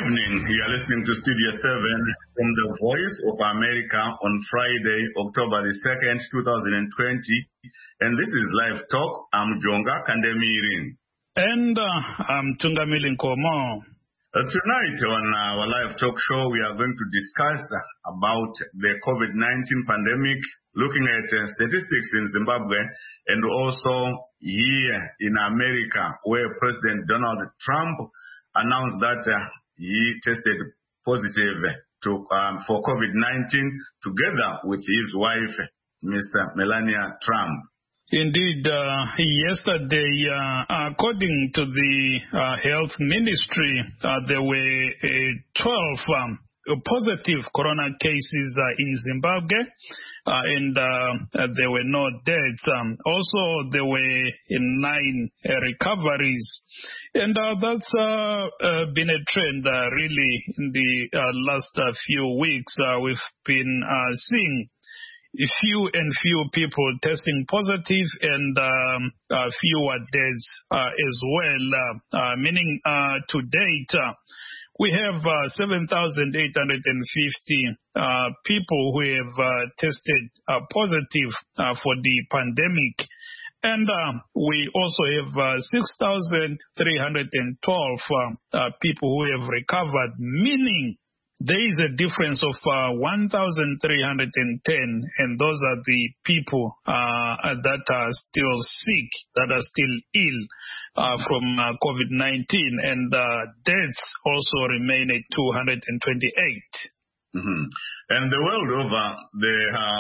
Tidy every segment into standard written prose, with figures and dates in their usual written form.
evening. You are listening to Studio 7 from the Voice of America on Friday, October the 2nd, 2020. And this is Live Talk. I'm Jonga Kandemirin. And I'm Tungamili Nkomo. Tonight on our Live Talk show, we are going to discuss about the COVID-19 pandemic, looking at statistics in Zimbabwe and also here in America, where President Donald Trump announced that he tested positive for COVID-19 together with his wife, Ms. Melania Trump. Indeed, yesterday, according to the health ministry, there were 12 positive corona cases in Zimbabwe, and there were no deaths. Also, there were 9 recoveries. And that's been a trend really in the last few weeks. We've been seeing few people testing positive and fewer deaths as well, meaning to date we have 7,850 people who have tested positive for the pandemic. And we also have 6,312 people who have recovered, meaning there is a difference of 1,310, and those are the people that are still sick, that are still ill from COVID-19, and deaths also remain at 228. Mm-hmm. And the world over, there are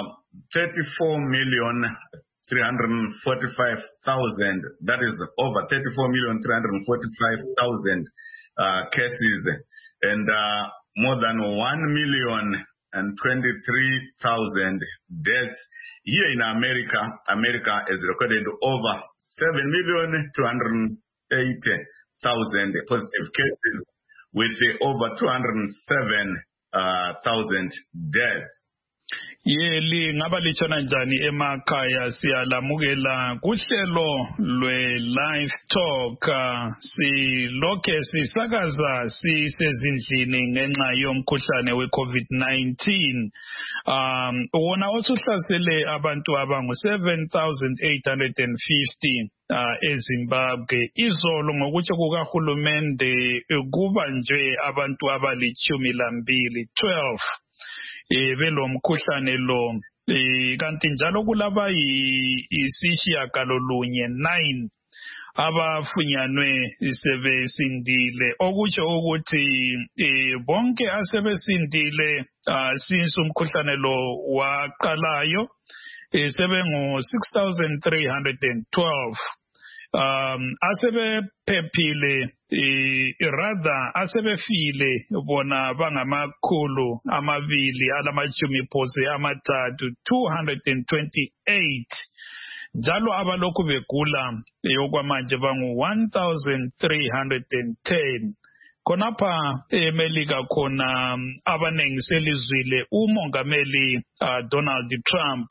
34,345,000, that is over 34,345,000 cases, and more than 1,023,000 deaths. Here in America, America has recorded over 7,280,000 positive cases with over 207,000 deaths. Yeli ngaba lichona njani emakhaya siyalamukela kuhlelo lwe Live Talk silokhe sisakaza sisezindlini ngenxa yomkhuhlane weCovid-19 wona osuhlasele abantu abangu 7,850 eZimbabwe. Izolo ngokutsho kukahulumende kubanjwe abantu abalichumi lambili 12 velo mkhuhlane lo kanti njalo kulaba isishiyagalolunye 9 abafunyanwe sebesindile, okutsho ukuthi bonke asebesindile since umkhuhlane lo waqalayo sebengu 6,312. Asebephephile rather asebefile bona bangamakhulu amabili alamachumi phose amathathu 228, njalo abalokhu begula yokwamanje bangu 1,310. Khonapha eMelika khona abanengi selizwile umongameli Donald Trump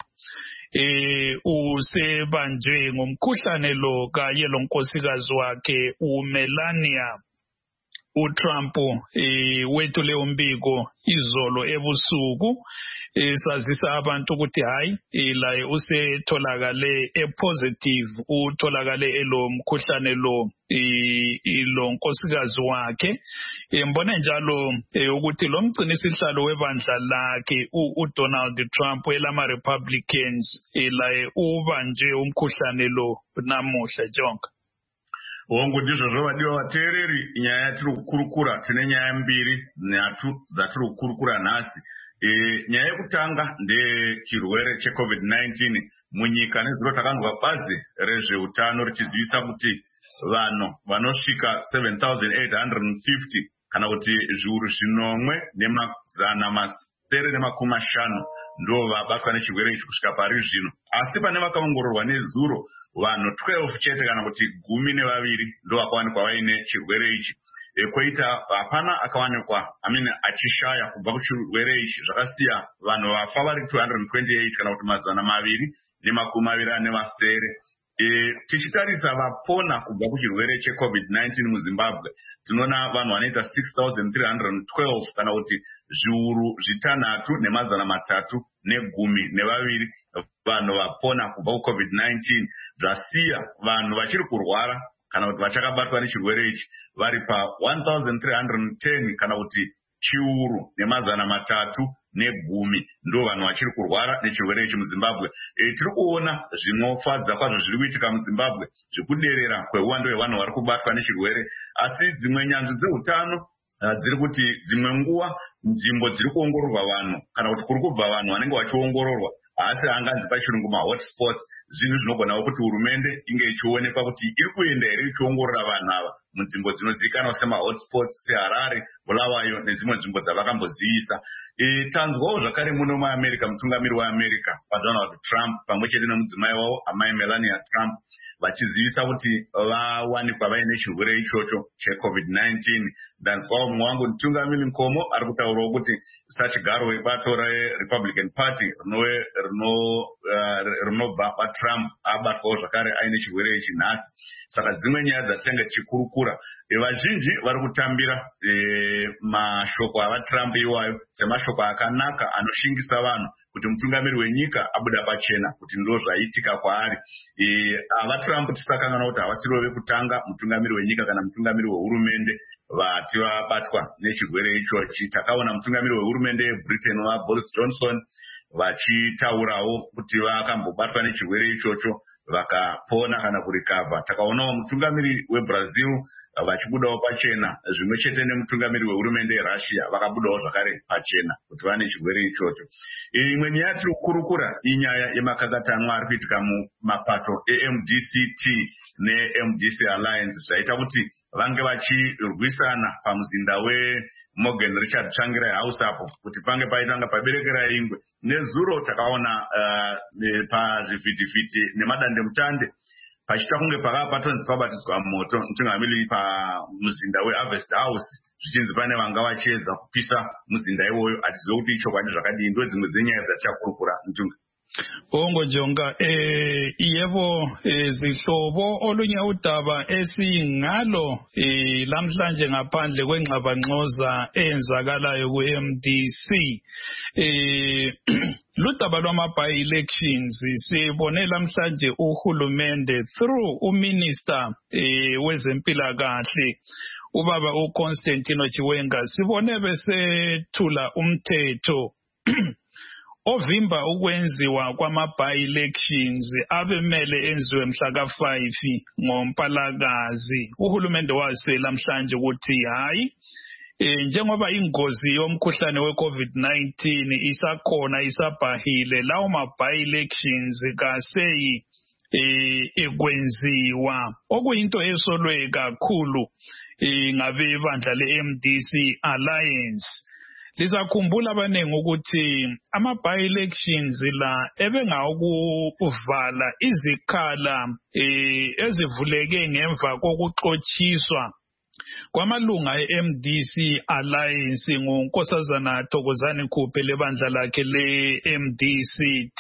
usebanjwe ngomkhuhlane lo kanye lonkosikazi wakhe uMelania. uTrump wethule umbiko izolo ebusuku sazisa abantu ukuthi hayi laye usetholakale epositive, utholakale elo mkhuhlane lo nkosikazi wakhe. Mbone njalo ukuthi lo mgcinisihlalo webandla lakhe uDonald Trump elama Republicans laye ubanje umkhuhlane lo namuhla jonga. Wongo ndizvo zvovadiwa vateereri, nyaya yatiri kukurukura tine nyaya mbiri dzatiri kukurukura nhasi. Nyaya yekutanga ndechirwere cheCovid-19 munyika. Nezuro takanzwa bazi rezveutano richizivisa kuti vanhu vanosvika 7,850 kana kuti zviuru zvinomwe nemazana masere nemakumi mashanu ndo vabatwa nechirwere ichi kusvika pari zvino. Asi pane vakaongororwa nezuro vanhu 12 chete kana kuti 12 ndo vakawanikwa vaine chirwere ichi. Koita hapana akawanikwa achishaya kubva kuchirwere ichi. Zvakasiya vanhu vafa vari 228 kana kuti mazana maviri nemakumi maviri ane masere. tichitarisa vapona kubva kuchirwere cheCovid-19 muZimbabwe tinoona vanhu vanoita 6,312 kana kuti zviuru 6,312 vanhu vapona kubva kuCovid-19, zvasiya vanhu vachiri kurwara kana kuti vachakabatwa nechirwere ichi vari pa 1,310 kana kuti chiuru 310 ndo vanhu vachiri kurwara nechirwere ichi muZimbabwe. Tiri kuona zvinofadza kwazvo zviri kuitika muZimbabwe zvekuderera kweuwando hwevanhu vari kubatwa nechirwere, asi dzimwe nyanzvi dzeutano dziri kuti dzimwe nguva nzvimbo dziri kuongororwa vanhu kana kuti kuri kubva vanhu vanenge vachiongororwa asi hanganzi pachirungu mahotspots, zvinhu zvinogonawo kuti hurumende inge ichionekwa kuti iri kuenda here ichiongorora vanhu ava munzvimbo dzinozivikanwa semahotspots seHarare, Bulawayo nedzimwe nzvimbo dzavakambozivisa. Tanzwawo zvakare muno muAmerica, mutungamiri weAmerica paDonald Trump pamwe chete nemudzimai wavo amai Melania Trump vachizivisa kuti vawanikwa vaine chirwere ichocho cheCovid-19. Ndanzwawo mumwe wangu mutungamiri Nkomo ari kutaurawo kuti sachigaro webato reRepublican Party rinobva paTrump abatwawo zvakare aine chirwere ichi nhasi. Saka dzimwe nyaya dzatinenge tichikurukura, vazhinji vari kutambira mashoko avaTrump iwayo semashoko akanaka anoshingisa vanhu kuti mutungamiri wenyika abuda pachena kuti ndo zvaitika kwaari. AvaTrump tisakanganwa kuti havasiriwo vekutanga mutungamiri wenyika kana mutungamiri wehurumende vati vabatwa nechirwere ichochi. Takaona mutungamiri wehurumende yeBritain waBoris Johnson vachitaurawo kuti vakambobatwa nechirwere ichocho vakapona kana kurikavha. Takaonawo mutungamiri weBrazil vachibudawo pachena, zvimwe chete nemutungamiri wehurumende yeRussia vakabudawo zvakare pachena kuti vane chirwere ichocho. Imwe nyaya tiri kukurukura inyaya yemakakatanwa ari kuitika mumapato eMDCT neMDC Alliance zvaita kuti vange vachirwisana pamuzinda weMorgan Richard Tsvangirai House apo kuti pange paitanga paberekera ingwe. Nezuro takaona pazvivhitivhiti nemadandemutande pachita kunge patonzi pabatidzwa moto mutungamiri pamuzinda weHarvest House zvichinzi pane vanga vachiedza kupisa muzinda iwoyo. Hatizivi kuti ichokwadi zvakadii. Ndo dzimwe dzenyaya dzatichakurukura mutunga. Bongo Jonga, yebo zihlobo olunye udaba esingalo lamhlanje ngaphandle kwengxabangxoza eyenzakalayo ku-MDC ludaba lwama-by-elections. Sibone lamhlanje uhulumende through uminister wezempilakahle ubaba uConstantino Chiwenga sibone besethula umthetho ovimba ukwenziwa kwama-by-elections abemele enziwe mhla ka-5 ngoMpalakazi. Uhulumende wase lamhlanje ukuthi hayi, njengoba ingozi yomkhuhlane we-COVID-19 isakhona isabhahile, lawo ma-by-elections kaseyi ekwenziwa, okuyinto esolwe kakhulu ngabebandla le-MDC Alliance. Lizakhumbula abaningi ukuthi ama-by-elections la ebengawokuvala izikhala ezivuleke ngemva kokuxotshiswa kwamalunga e-MDC Alliance ngunkosazana Thokozani Khuphe lebandla lakhe le-MDCT.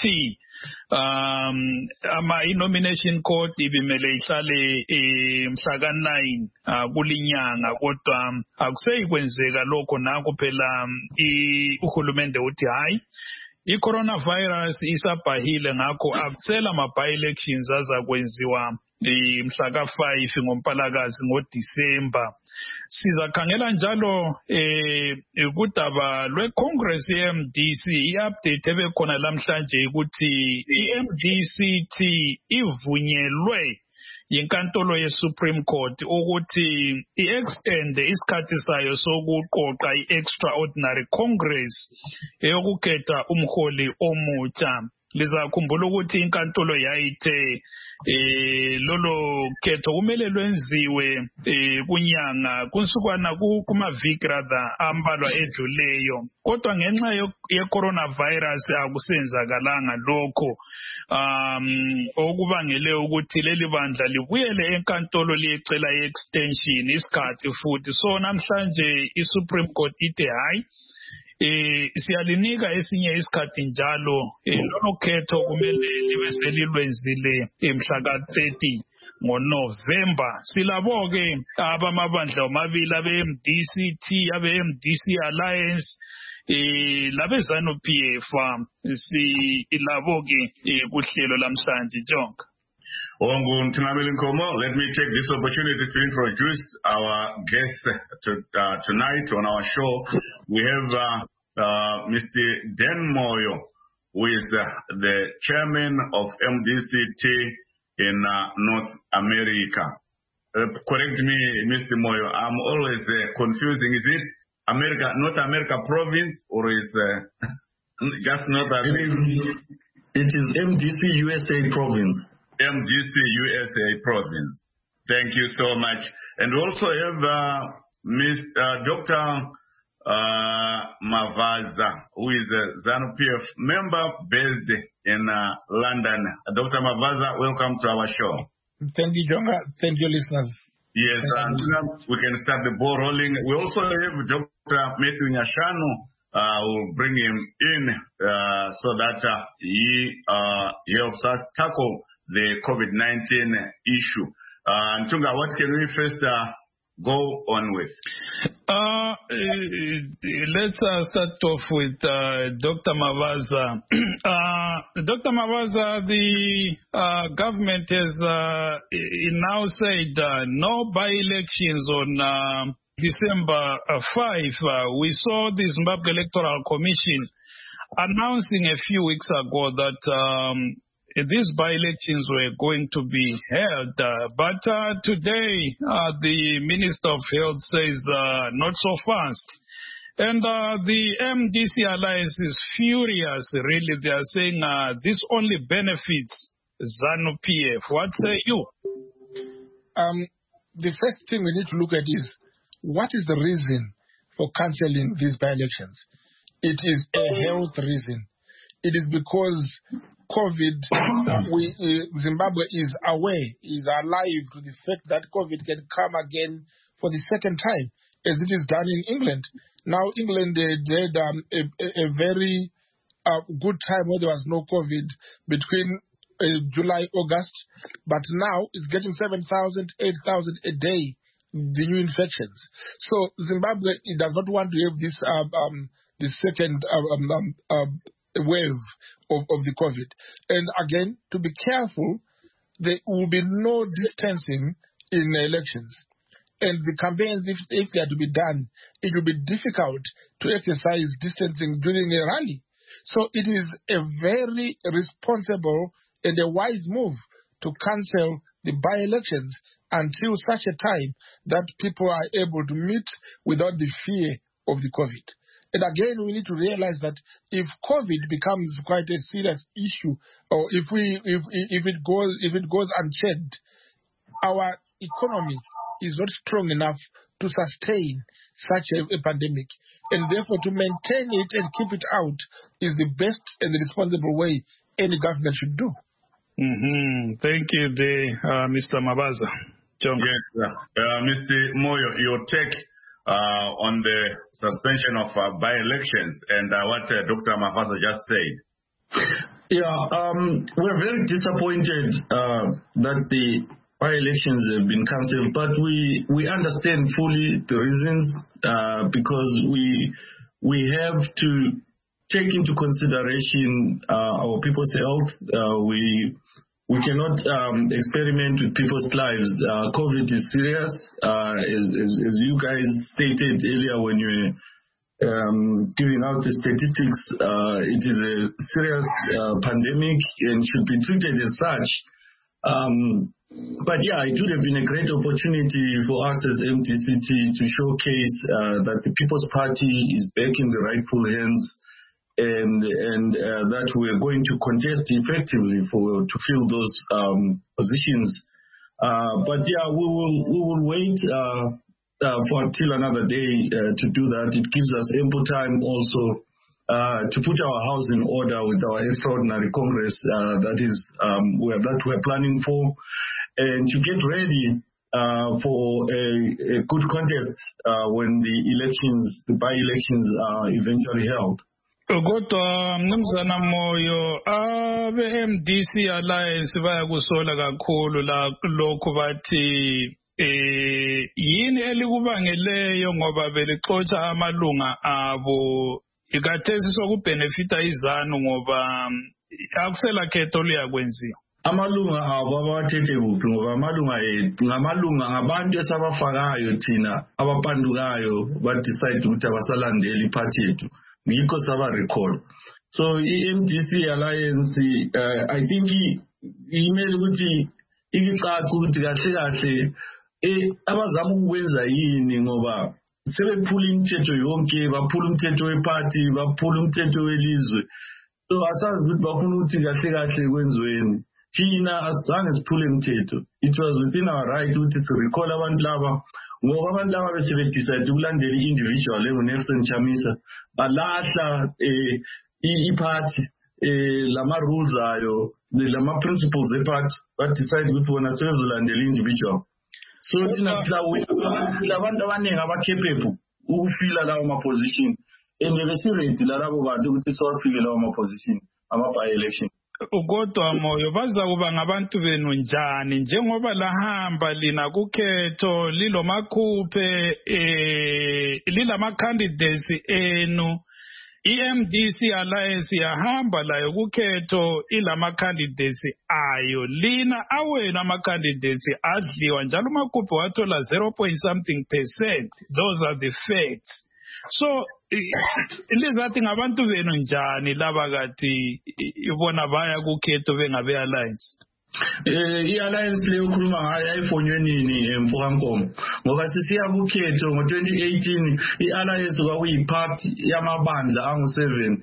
I-nomination code ibimele ihlale mhla ka-9 kulinyanga, kodwa akuseyi kwenzeka lokho. Naku phela uhulumende uthi hayi, i-coronavirus isabhahile, ngakho akusela ama-by-elections azakwenziwa mhla ka-5 ngoMpalakazi ngoDisemba. Sizakhangela njalo kudaba lwe-Congress ye-MDC, i-update ebekhona lamhlanje ukuthi i-MDCT ivunyelwe yinkantolo ye-Supreme Court ukuthi i-extend isikhathi sayo sokuqoqa i-extraordinary Congress eyokukhetha umholi omutsha. Lizakhumbula ukuthi inkantolo yayithe lolo khetho kumele lwenziwe kunyanga kunsukwana kumaviki rather ambalwa edluleyo, kodwa ngenxa ye-coronavirus akusenzakalanga lokho, okubangele ukuthi leli bandla libuyele enkantolo liyecela i-extension isikhathi futhi. So namhlanje i-Supreme Court ithe hayi, siyalinika esinye isikhathi njalo lolo khetho kumele libe selilwenzile mhla ka-30 ngoNovember. Silabo-ke abamabandla omabili abe-MDCT, abe-MDC Alliance, labe-ZANU-PF silabo-ke kuhlelo lamhlanje Jonga. Let me take this opportunity to introduce our guest tonight on our show. We have Mr. Dan Moyo, who is the chairman of MDCT in North America. Correct me, Mr. Moyo, I'm always confusing. Is it North America province, or is just North America? It is MDC USA province. MDC USA province. Thank you so much. And also have Dr. Mavaza, who is a ZANU-PF member based in London. Dr. Mavaza, welcome to our show. Thank you, Jonga. Thank you, listeners. Yes, and we can start the ball rolling. We also have Dr. Matthew Nyashanu. We'll bring him in so that he helps us tackle the COVID-19 issue. Ntunga, what can we first go on with? Let's start off with Dr. Mavaza. Dr. Mavaza, the government has now said no by-elections on December 5. We saw the Zimbabwe Electoral Commission announcing a few weeks ago that these by-elections were going to be held. But today, the Minister of Health says not so fast. And the MDC Alliance is furious, really. They are saying this only benefits ZANU-PF. What say you? The first thing we need to look at is, what is the reason for cancelling these by-elections? It is a health reason. It is because COVID, Zimbabwe is aware, is alive to the fact that COVID can come again for the second time, as it is done in England. Now, England had a very good time where there was no COVID between July, August, but now it's getting 7,000, 8,000 a day, the new infections. So Zimbabwe does not want to have this the second wave of the COVID. And again, to be careful, there will be no distancing in elections. And the campaigns, if they are to be done, it will be difficult to exercise distancing during a rally. So it is a very responsible and a wise move to cancel the by-elections until such a time that people are able to meet without the fear of the COVID. And again, we need to realize that if COVID becomes quite a serious issue, or if it goes unchecked, our economy is not strong enough to sustain such a pandemic. And therefore, to maintain it and keep it out is the best and the responsible way any government should do. Thank you, Mr. Mavaza. John. Yes, Mr. Moyo, your take on the suspension of by-elections and what Dr. Mavaza just said. Yeah, we're very disappointed that the by-elections have been cancelled, but we understand fully the reasons because we have to take into consideration our people's health. We cannot experiment with people's lives. COVID is serious, as you guys stated earlier when you were giving out the statistics. It is a serious pandemic and should be treated as such. But yeah, it would have been a great opportunity for us as MDCT to showcase that the People's Party is back in the rightful hands, and that we're going to contest effectively to fill those positions. But yeah, we will wait for until another day to do that. It gives us ample time also to put our house in order with our extraordinary Congress that we're planning for, and to get ready for a good contest when the by-elections are eventually held. Kodwa mnumzana Moyo, abe-MDC Alliance bayakusola kakhulu lokhu bathi yini elikubangeleyo ngoba belixotsha amalunga abo ikathesi sokubhenefita izanu ngoba akusela khetho liyakwenziwa. Amalunga abo abathethe kuphi ngoba amalunga ethu ngamalunga ngabantu esabafakayo thina abapandukayo badecide ukuthi abasalandela iphathi yethu ngikho saba recall. So i-MDC Alliance I think imele ukuthi ikicaca ukuthi kahle abazama ukwenza yini ngoba sebephula imithetho yonke, baphula umthetho wephathi, baphula umthetho welizwe. So asazi ukuthi bafuna ukuthi kahle kwenziweni. Thina asizange siphule imithetho. It was within our right ukuthi recall abantu laba ngoba abantu laba besebedecide ukulandela i-individual engu-Nelson Chamisa balahla iphathi lama rules ayo lama principles ephathi badecide ukuthi bona sebezolandela i-individual. So thina abantu abaningi abakhephephu ukufila lawo ma-position and besiredi lalabo bantu ukuthi sowafike lawo ma-position ama-by-election. Kodwa Moyo baza kuba ngabantu benu njani njengoba lahamba lina kukhetho lilomakhuphe lilama candidates enu i-MDC Alliance yahamba layo kukhetho ilama candidates ayo lina awena ama candidates adliwa njalo umakhuphe wathola 0.something%. Those are the facts. So lizathi ngabantu benu njani laba kathi ibona baya kukhetho bengabe Alliance. I-Alliance leyo ukhuluma ngayo ayifonywe nini eMpumalanga ngoba sisiya kukhetho ngo-2018 i-Alliance kwakuyiphathi yamabandla angu-7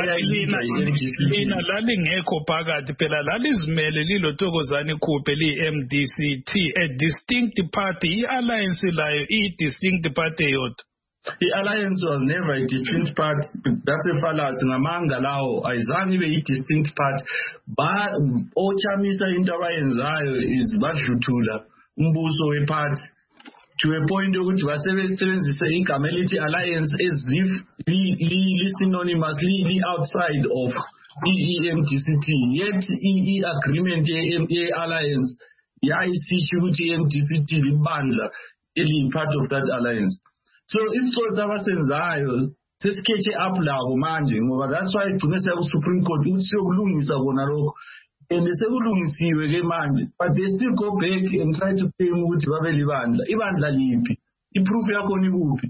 lina lalingekho phakathi phela lalizimele lilothokozani khuphe liyi-MDCT a distinct party. I-Alliance layo iyi-distinct party yodwa. The Alliance was never a distinct part. That's a fallacy. Ngamanga lawo ayizange ibe i-distinct part. Ba ochamisa into abayenzayo is badluthula umbuso wephathi to a point ukuthi basebenzise igama elithi Alliance as if li-synonymous outside of i-MDCT. Yet i-agreement ye-Alliance yayisisho ukuthi i-MDCT libandla eli-part of that alliance. So isicelo abasenzayo sesikhethe up lawo manje ngoba that's why igcine seya ku-Supreme Court ukuthi siyokulungisa kona lokho and sekulungisiwe ke manje but they still go back and try to claim ukuthi babe libandla. Ibandla liphi? Iproof yakho nikuphi?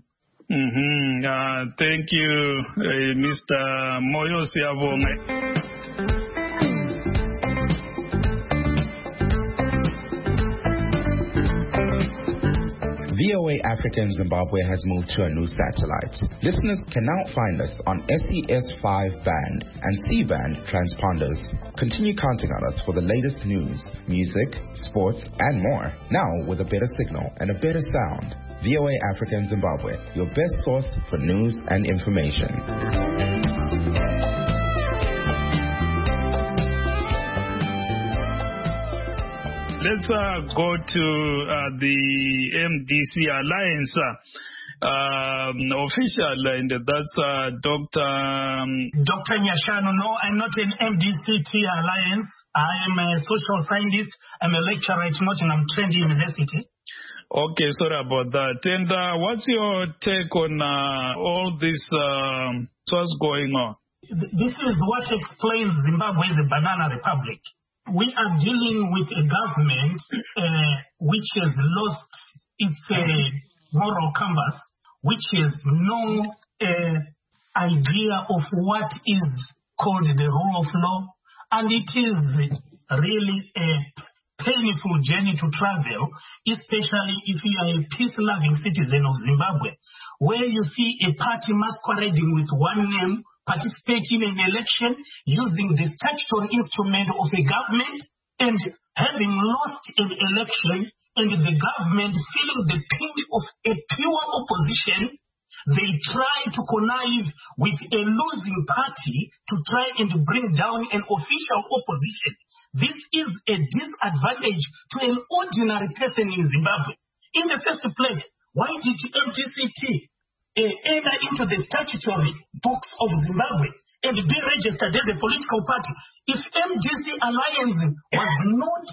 Thank you Mr. Moyo siyabonga. VOA Africa in Zimbabwe has moved to a new satellite. Listeners can now find us on SES5 band and C-band transponders. Continue counting on us for the latest news, music, sports, and more. Now with a better signal and a better sound. VOA Africa in Zimbabwe, your best source for news and information. Let's go to the MDC Alliance official, and that's Dr. Nyashano. No, I'm not an MDCT Alliance. I am a social scientist. I'm a lecturer at Nottingham Trent University. Okay, sorry about that. And what's your take on all this? What's going on? This is what explains Zimbabwe is a banana republic. We are dealing with a government which has lost its moral compass, which has no idea of what is called the rule of law, and it is really a painful journey to travel, especially if you are a peace-loving citizen of Zimbabwe, where you see a party masquerading with one name, participating in an election using the statutory instrument of a government, and having lost an election, and the government feeling the pinch of a pure opposition, they try to connive with a losing party to try and bring down an official opposition. This is a disadvantage to an ordinary person in Zimbabwe. In the first place, why did MDCT enter into the statutory books of Zimbabwe and be registered as a political party? If MDC Alliance was not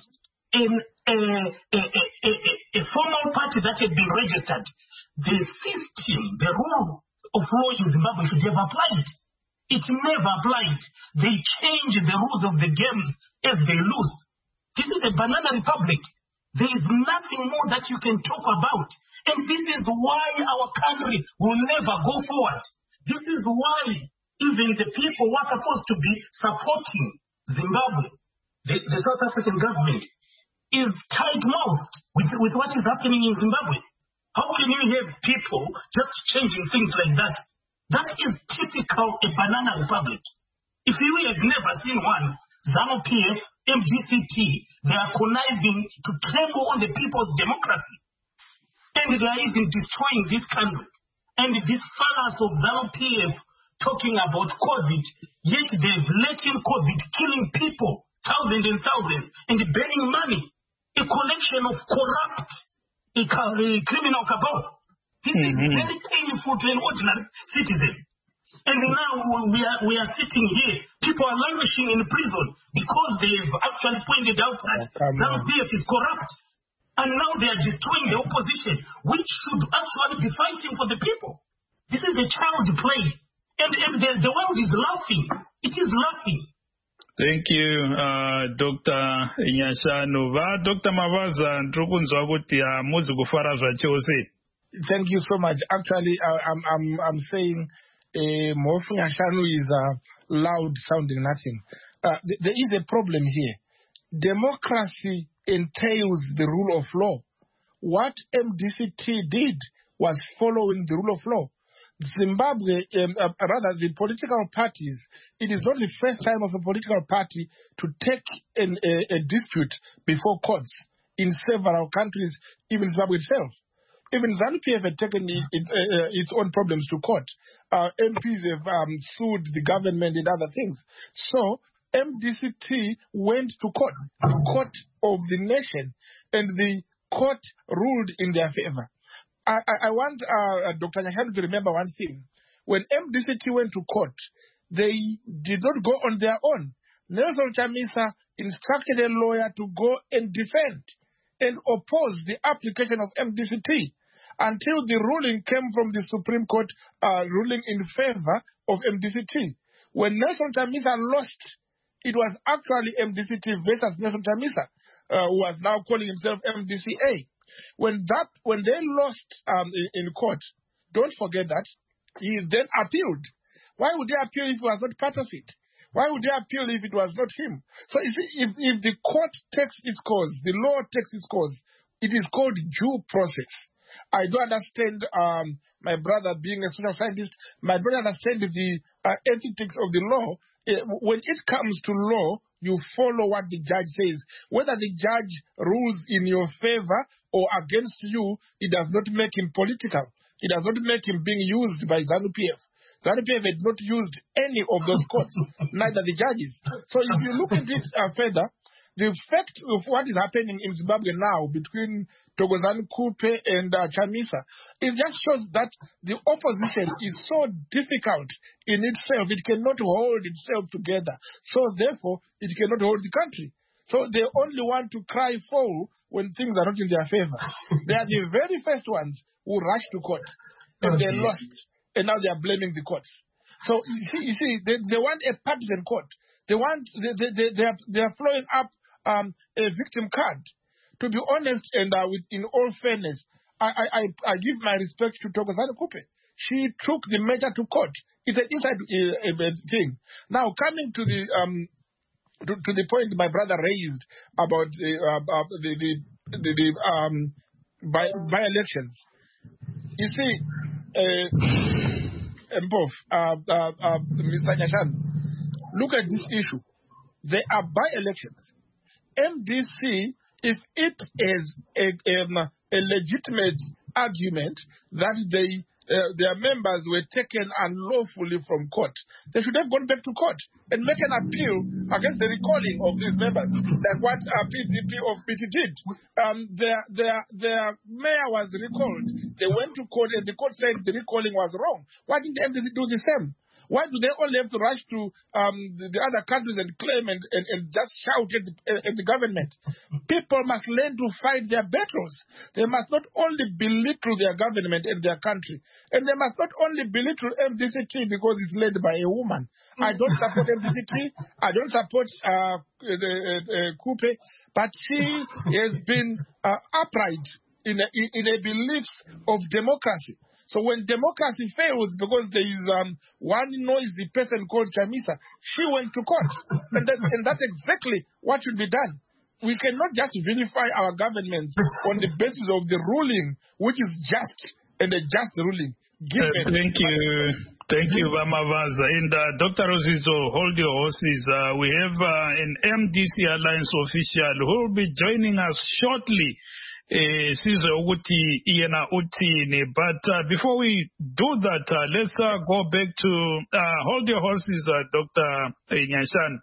a formal party that had been registered, the system, the rule of law in Zimbabwe should have applied. It never applied. They change the rules of the games as they lose. This is a banana republic. There is nothing more that you can talk about. And this is why our country will never go forward. This is why even the people who are supposed to be supporting Zimbabwe, the South African government, is tight-mouthed with what is happening in Zimbabwe. How can you have people just changing things like that? That is typical a banana republic. If you have never seen one, ZANU-PF, MDCT, they are conniving to trample on the people's democracy. And they are even destroying this country. And this fallacy of ZANU-PF talking about COVID, yet they've let in COVID killing people, thousands and thousands, and burning money. A collection of corrupt criminal cabal. This is very painful to an ordinary citizen. And now we are sitting here. People are languishing in prison because they've actually pointed out that ZANU-PF is corrupt. And now they are destroying the opposition, which should actually be fighting for the people. This is a child play. And the world is laughing. It is laughing. Thank you, Dr. Nyashanu. Dr. Mavaza, ndrukunzwa kuti muzi kufara zvachose. Thank you so much. Actually, I'm saying Mofu Nyashanu is loud sounding nothing. There is a problem here. Democracy entails the rule of law. What MDCT did was following the rule of law. Zimbabwe, rather the political parties, it is not the first time of a political party to take a dispute before courts in several countries, even Zimbabwe itself. Even ZANU-PF had taken its own problems to court. MPs have sued the government and other things. So MDCT went to court, the court of the nation, and the court ruled in their favor. I want Dr. Nyashanu to remember one thing. When MDCT went to court, they did not go on their own. Nelson Chamisa instructed a lawyer to go and defend and oppose the application of MDCT until the ruling came from the Supreme Court ruling in favor of MDCT. When Nelson Chamisa lost, it was actually MDCT versus Nelson Chamisa, who was now calling himself MDCA. When they lost in court, don't forget that he then appealed. Why would they appeal if he was not part of it? Why would they appeal if it was not him? So if the court takes its course, the law takes its course, it is called due process. I don't understand my brother being a social scientist. My brother understands the ethics of the law. When it comes to law, you follow what the judge says. Whether the judge rules in your favor or against you, it does not make him political. It does not make him being used by ZANU-PF. ZANU-PF had not used any of those courts, neither the judges. So if you look at it further, the fact of what is happening in Zimbabwe now between Thokozani Kupe and Chamisa, it just shows that the opposition is so difficult in itself. It cannot hold itself together. So therefore, it cannot hold the country. So they only want to cry foul when things are not in their favor. They are the very first ones who rush to court. And they lost. And now they are blaming the courts. So you see they want a partisan court. They are flowing up a victim card. To be honest, and in all fairness, I give my respect to Thokozani Kupe. She took the matter to court. It's an inside thing. Now, coming to the point my brother raised about the by-elections. You see, Mr. Nyashanu, look at this issue. There are by-elections. MDC, if it is a legitimate argument that they their members were taken unlawfully from court, they should have gone back to court and make an appeal against the recalling of these members, like what PDP of PT did. Their mayor was recalled. They went to court and the court said the recalling was wrong. Why didn't the MDC do the same? Why do they only have to rush to the other countries and claim and just shout at the government? People must learn to fight their battles. They must not only belittle their government and their country. And they must not only belittle MDCT because it's led by a woman. I don't support MDCT. I don't support Coupe. But she has been upright in a belief of democracy. So when democracy fails because there is one noisy person called Chamisa, she went to court. And that's exactly what should be done. We cannot just vilify our government on the basis of the ruling, which is just and a just ruling. Thank you, Vamavaza. And Dr. Rosizo, hold your horses. We have an MDC Alliance official who will be joining us shortly. But before we do that, let's go back to hold your horses, Dr. Nyashan.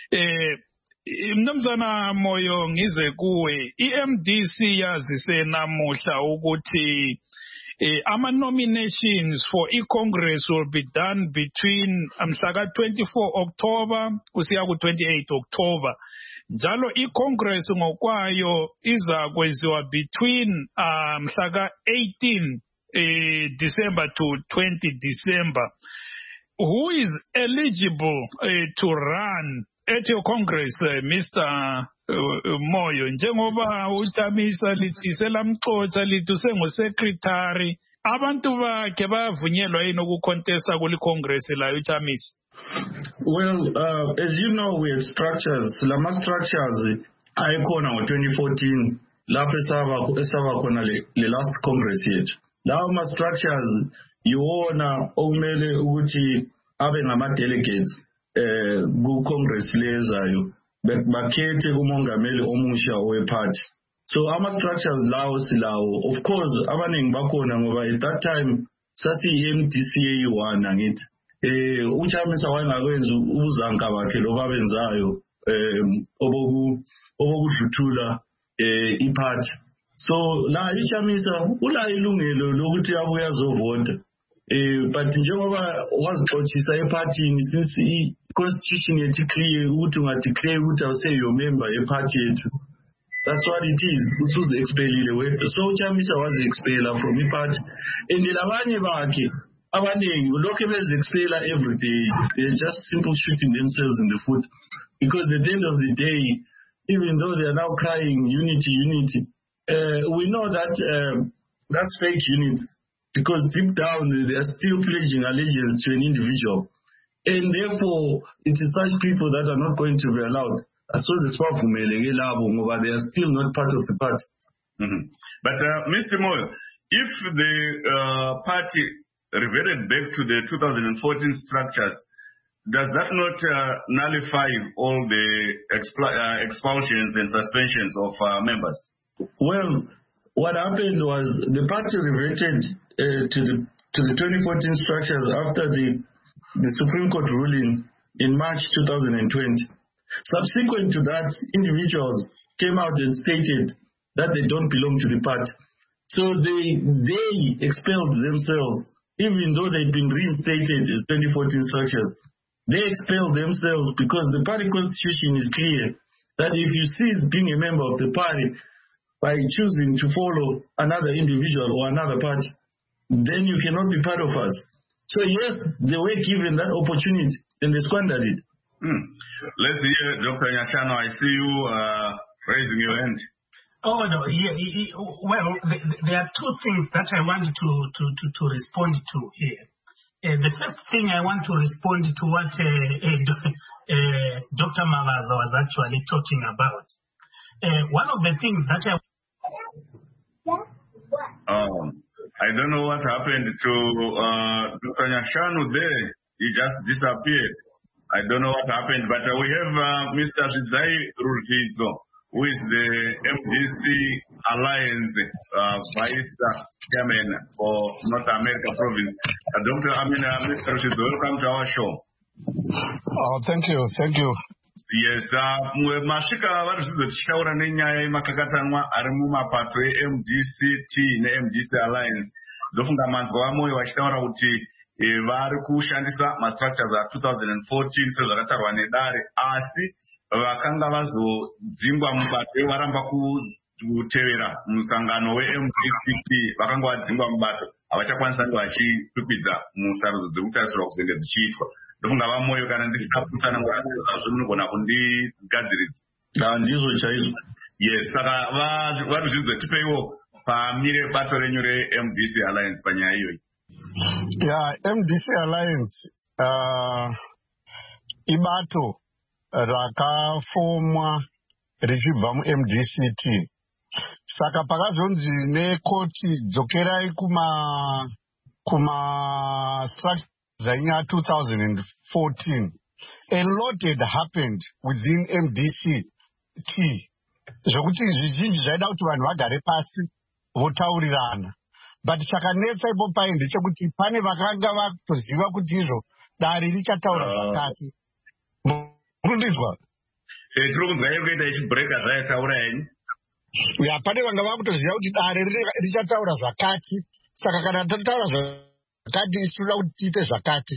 Mnumzana Moyo ngize kuwe iMDC yazise namuhla ukuthi ama-nominations for i-Congress will be done between mhlaka 24 October kusiya ku-28 October. Njalo i-Congress ngokwayo iza kwenziwa between mhlaka 18 December to 20 December. Who is eligible to run at your Congress, Mr. Moyo? Njengoba uThamisa lithi selamxoxa lithi usengu-secretary, abantu bakhe bavunyelwa yini ukucontesta kuli Congress layo uThamisa? Well, as you know, we had structures. Lama structures ayikhona ngo-2014 lapho esaba khona le last Congress yethu. Lawo ma-structures yiwona okumele ukuthi abe ngama-delegates ku-Congress lezayo bakhethe umongameli omusha we-party. So ama-structures lawo silawo. Of course, abaningi bakhona ngoba at that time sasiyi-MDC eyi-1 angithi. UChamisa wayengakwenza ubuzanka bakhe lo babenzayo obokudluthula iphathi. So la uChamisa ula ilungelo lokuthi abuye azovota. But njengoba wazixoxisa ephathini since i-constitution yethu clear ukuthi ungadeclare ukuthi awuse your member ephathi yethu. That's what it is. Usuze expellile wedwa. So uChamisa wazi-expella from iphathi. And labanye bakhe abaningi lokho bezi-expella every day. They're just simply shooting themselves in the foot. Because at the end of the day, even though they are now crying unity, we know that that's fake unity. Because deep down, they are still pledging allegiance to an individual. And therefore, it is such people that are not going to be allowed. They are still not part of the party. Mm-hmm. But Mr. Moyo, if the party reverted back to the 2014 structures, does that not nullify all the expulsions and suspensions of members? Well, what happened was the party reverted to the 2014 structures after the Supreme Court ruling in March 2020. Subsequent to that, individuals came out and stated that they don't belong to the party. So they expelled themselves, even though they'd been reinstated as 2014 structures. They expelled themselves because the party constitution is clear that if you cease being a member of the party by choosing to follow another individual or another party, then you cannot be part of us. So yes, they were given that opportunity and they squandered it. Let's hear Dr. Nyashano. I see you raising your hand. Oh, no. Well, there are two things that I want to respond to here. The first thing I want to respond to what Dr. Mavaza was actually talking about. One of the things that I don't know what happened to Dr. Nyashano there. He just disappeared. I don't know what happened, but we have Mr. Rizai Rurkizo, who is the MDC Alliance Vice Chairman for North America Province. Dr. Amina, Mr. Rushidzo, welcome to our show. Thank you. Yes, masvika varuzvidzo tichitaura nenyaya yemakakatanwa ari mumapato eMDCT neMDC Alliance. Ndofunga manzwa vamwe vachitaura kuti vari kushandisa mastructures a2014 sezvakatarwa nedare, asi vakanga vazodzingwa mubato varamba kutevera musangano weMDCT vakanga vadzingwa mubato havachakwanisa ndi vachikwikvidza musarudzo dzekutarisirwa kuzenge dzichiitwa. Ndofunga vamoyo kana ndisikaputsana ngazvo munogona kundigadziridza. Ndizvo chaizvo. Yes, saka varuzvidzo tipeiwo pamire bato renyu reMDC Alliance panyaya iyoyi. MDC Alliance ibato rakafomwa richibva muMDCT. Saka pakazonzi nekoti dzokerai kuma structure zainya 2014. A lot had happened within MDCT. Zvokuti zvizhinji zvaida kuti vanhu vagare pasi votaurirana. But chakanetsa ipo pai ndechekuti pane vakanga vakutoziva kuti izvo dare richataura zvakati. Murundizwa? Tiri kunzwa iri kuita ichibreka zvayataura yenyu. Pane vanga vakutoziva kuti dare richataura zvakati. Saka kana tataura zvakati isi toda kuti tiite zvakati.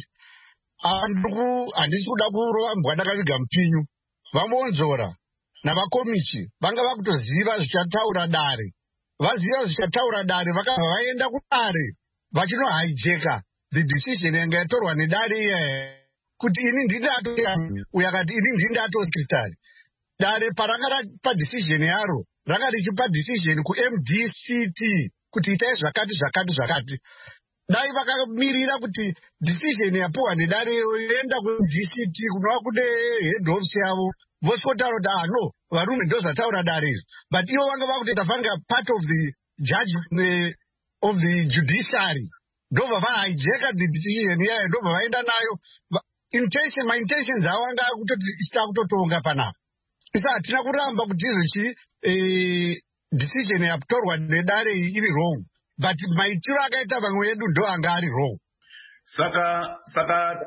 Handisi kuda kurova mbwa ndakaviga mupinyu. Vamonzora navakomichi vanga vakutoziva zvichataura dare. Vaziva zvichataura dare vakabva vaenda kudare vachinohaijeka the decision yanga yatorwa nedare iyaya kuti ini ndini uyo akati ini ndini sekretary. Dare paranga rapa decision yaro ranga richipa decision kuMDCT kuti itai zvakati. Dai vakamirira kuti decision yapuwa nedare yoenda kuMDCT kunova kune head office yavo voskotaura kuti no varume ndozvataura dare izvo. But ivo vanga vakutoita vanga part of the judge of the judiciary. Ndobva vahijaika the decision iyayo ndobva vaenda nayo. My intentions avo anga kutoti isita kutotonga panapa. Isa hatina kuramba kuti izvi decision yatorwa nedare iri wrong. But maitiro akaita vamwe vedu ndo anga ari wrong. Saka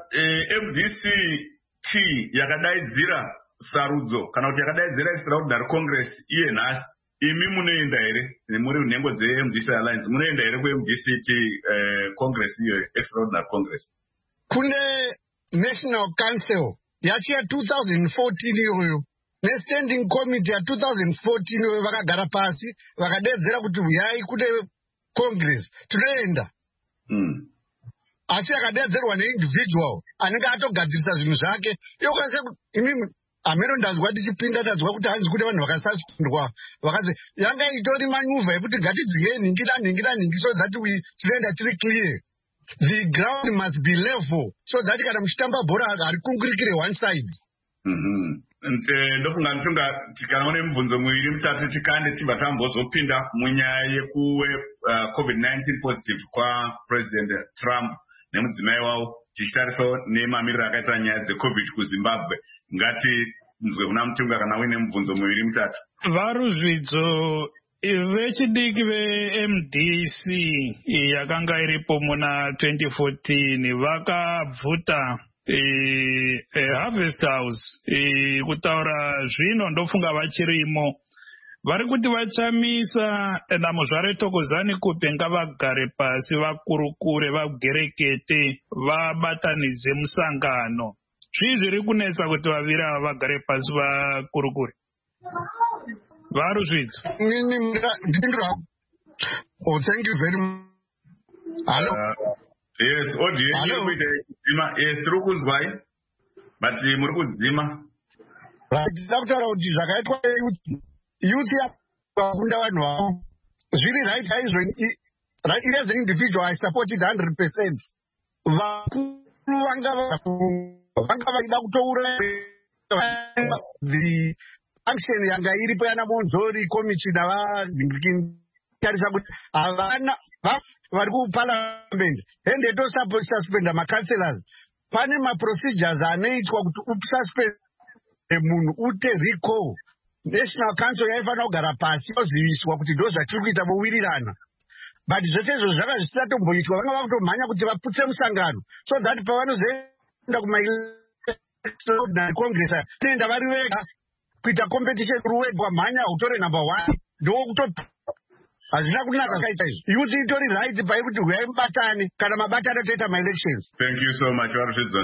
MDCT yakadaidzira sarudzo kana kuti yakadaidzira extraordinary congress iye nhasi, imi munoenda here muri nhengo dzeMDC Alliance munoenda here kuMDCT congress iyo extraordinary congress? Kune National Council yachiya 2014 iyoyo neStanding Committee ya 2014 iyoyo vakagara pasi vakadedzera kuti uyai kune congress tinoenda. Asi akadedzerwa neindividual anenge atogadzirisa zvinhu zvake. Imimi amero ndanzwa tichipinda tadzwa kuti hanzi kuti vanhu vakasasundwa vakazi yanga itori manuva yekuti ngatidzingei ningira so that tinoenda tiri clear. The ground must be level so that kana muchitamba bhora harikungurikire one side. Ndofunga kana une mibvunzo miviri mitatu tikande tibva tambozopinda munyaya yekuwe COVID-19 positive kwa President Trump nemudzimai wavo tichitarisawo nemamiriro akaita nyaya dzeCovid kuZimbabwe. Ngati nzwe kuna Mutengo kana uine mibvunzo miviri mitatu. Varuzvidzo vechidiki veMDC yakanga iripo muna 2014 vakabvuta Harvest House kutaura zvino ndofunga vachirimo vari kuti vachamisa namuzvare Thokozani Kupenga vagare pasi vakurukure vagerekete vabatanidze musangano. Zvii zviri kunetsa kuti vaviri ava vagare pasi vakurukure? Varuzvidzo. Thank you very much. Hello. Yes, yes, tiri kunzwai but muri kudzima. Ndida kutaura kuti zvakaitwa youth yakunda vanhu vavo zviri right chaizvo. It as an individual I support it 100%. Vakuru vanga vaida kutoura the action yanga iripo yana Monzori komichi navatarisa kuti havana vari kuparliament ende tosuspenda macancelors. Pane maprocedures anoitwa kuti ususpend munhu ute recall National Council yaifanira kugara pasi yoziviswa kuti ndo zvatiri kuita vowirirana. But zvese izvo zvanga zvisina tomboitwa, vanga vakutomhanya kuti vaputse musangano so that pavanozoenda kumacongress nenda vari vega kuita competition ruwega wamhanya utore number 1 ndokuto hazvina kunaka kaita izvi. Youth itori right pai kuti huyai mubatane kana mabatane toita ma-elections. Thank you so much Varushidzon.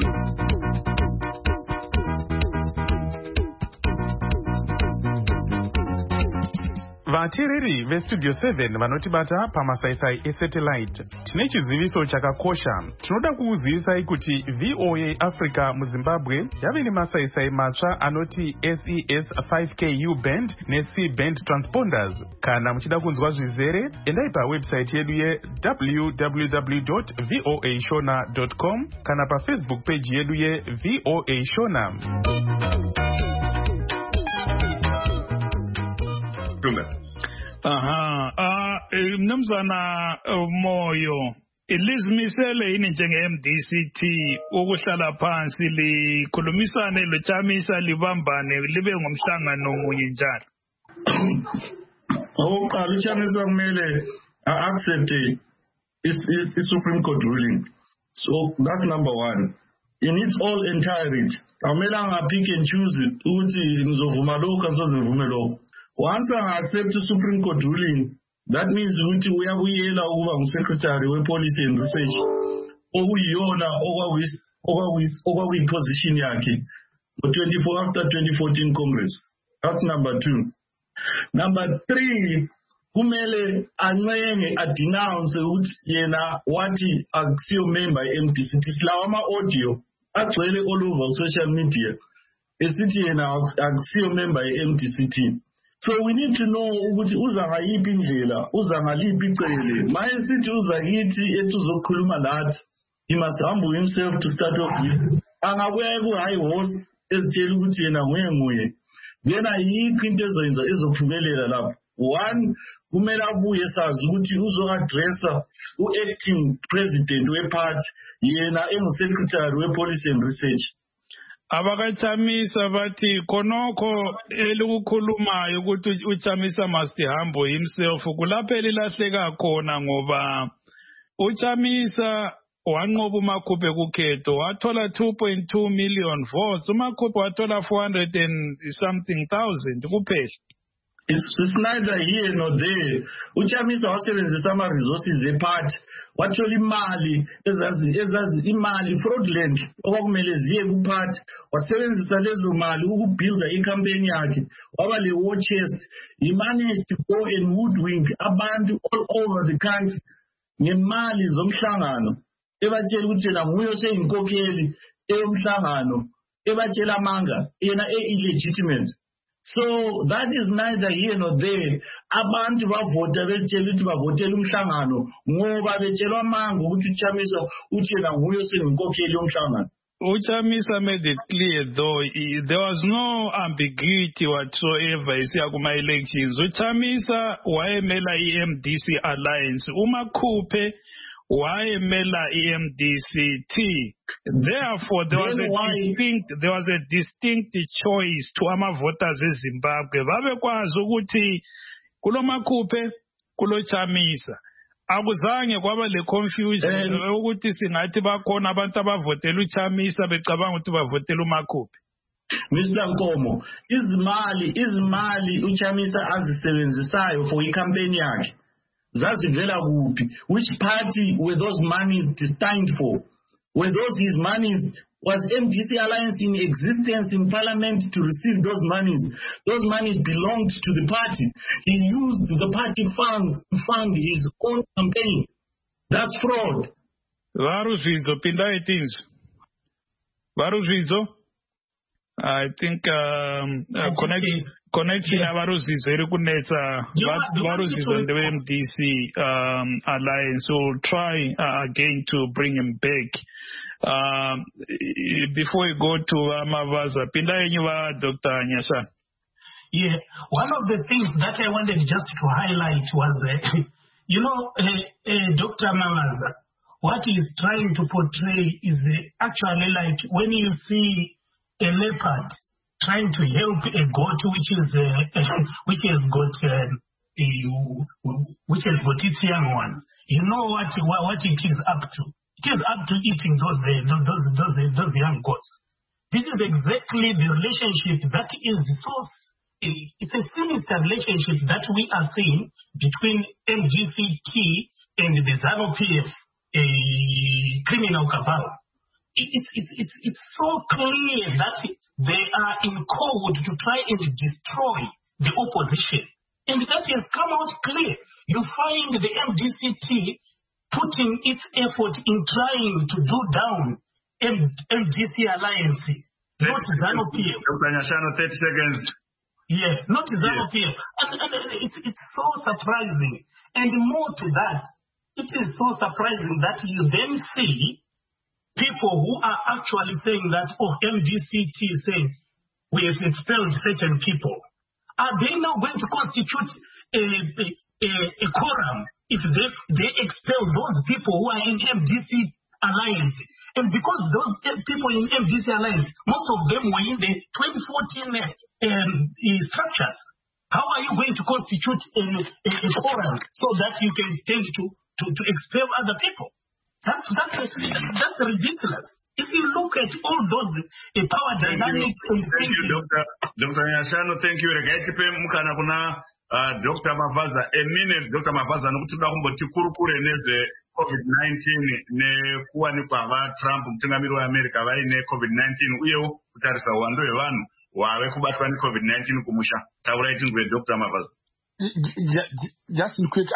Vateereri vestudio 7 vanotibata pamasaisai esatellite, tine chiziviso chakakosha. Tinoda kukuzivisai kuti VOA Africa muZimbabwe yave nemasaisai matsva anoti SES 5Ku band neC band transponders. Kana muchida kunzwa zvizere, endai pawebsite yedu www.voashona.com kana pafacebook page yedu yeVOA Shona. Mnumzana Moyo, ilizimisele yini njenge-MDCT ukuhlala phansi likhulumisane loChamisa libambane libe ngomhlangano munye njalo? Okokuqala uChamisa kumele accept i-Supreme Court ruling. So that's number 1. In its all entirety. Awumele pick and choose it ukuthi ngizovuma lokho angizovume lokho. Once I accept the Supreme Court ruling, that means ukuthi uyabuyela ukuba nguSecretary wePolicy and Research okuyiyona okwakuyiposition yakhe ngo-24 after 2014 Congress. That's number 2. Number 3, kumele ancenge adenounce ukuthi yena wathi akusiyo member ye-MDCT. Silawa ama-audio agcwele all over social media esithi yena akusiyo member ye-MDCT. So we need to know ukuthi uza ngayiphi indlela, uza ngaliphi icele. Maye sithi uza kithi etuzokhuluma nathi, he must humble himself to start off with. Angabuya ku-high horse ezitshela ukuthi yena nguye. Then ayikho into ezoyenza ezophumelela lapho. 1, kumele abuye sazi ukuthi uzo-addressa u-acting president weparty yena engu-secretary we-Policy and Research. AbakaChamisa bathi konoko elikukhulumayo ukuthi uChamisa must humble himself kulapho elilahleka khona ngoba uChamisa wanqoba uMakhuphe kukhetho wathola 2.2 million votes, uMakhuphe wathola 400 and something thousand kuphela. It's neither here nor there. uChamisa wasebenzisa ama-resources eparty, wathola imali ezazi imali fraudulent okwakumele ziye kuparty, wasebenzisa lezo mali ukubuilda icampaign yakhe, waba le-war chest. He managed to go and woodwink abantu all over the country ngemali zomhlangano, ebatshela ukuthi yena nguye oseyinkokheli eyomhlangano, ebatshela amanga yena illegitimate. So that is neither here nor there. Abantu bavota betshela ukuthi bavotela umhlangano ngoba betshelwa amanga ukuthi uChamisa uthi yena nguye oseyinkokheli yomhlangano. uChamisa made it clear though there was no ambiguity whatsoever isiya kuma-elections. uChamisa wayemela i-MDC alliance, uMakhuphe wayemela i-MDCT. Therefore there was a distinct choice to ama-voters eZimbabwe. Babekwazi ukuthi kulo Makhuphe kulo Chamisa. Akuzange kwaba le confusion ukuthi singathi bakhona abantu abavotela uChamisa becabanga ukuthi bavotela uMakhuphe. Mr. Nkomo, izimali uChamisa azisebenzisayo for icampaign yakhe zazivela kuphi? Which party were those monies destined for? Were those his monies? Was MDC Alliance in existence in parliament to receive those monies? Those monies belonged to the party. He used the party funds to fund his own campaign. That's fraud. Varuzvizo, pinda etins. Varuzvizo. I think connection Varuzvizo iri kunetsa Varuzvizo and the MDC Alliance will try again to bring him back. Before we go to Mavaza, pinda enyuwa Dr. Nyasa. Yeah, one of the things that I wanted just to highlight was, Dr. Mavaza, what he's trying to portray is actually like when you see a leopard trying to help a goat which has got its young ones. You know what it is up to. It is up to eating those young goats. This is exactly the relationship that is it's a sinister relationship that we are seeing between MDCT and the ZANU-PF criminal cabal. It's so clear that they are in code to try and destroy the opposition. And that has come out clear. You find the MDCT putting its effort in trying to do down MDC Alliance, not ZANU-PF. Dr. Nyashanu, 30 seconds. Yeah, not ZANU-PF. And it's so surprising. And more to that, it is so surprising that you then see people who are actually saying that, MDCT saying, we have expelled certain people. Are they now going to constitute a quorum if they expel those people who are in MDC Alliance? And because those people in MDC Alliance, most of them were in the 2014 structures. How are you going to constitute a quorum so that you can stand to expel other people? That's ridiculous. If you look at all those power dynamics... Thank you, Dr. Nyashanu. Thank you. Dr. Mavaza, a minute, Dr. Mavaza, nokutuda kumboti kurukure nezve COVID-19 nekuwanikwa vaTrump mutungamiri weAmerica vaine COVID-19 uyewo kutarisa uwandu hwevanhu wave kubatwa neCOVID-19 kumusha. Taurai tingwe Dr. Mavaza. Just quick,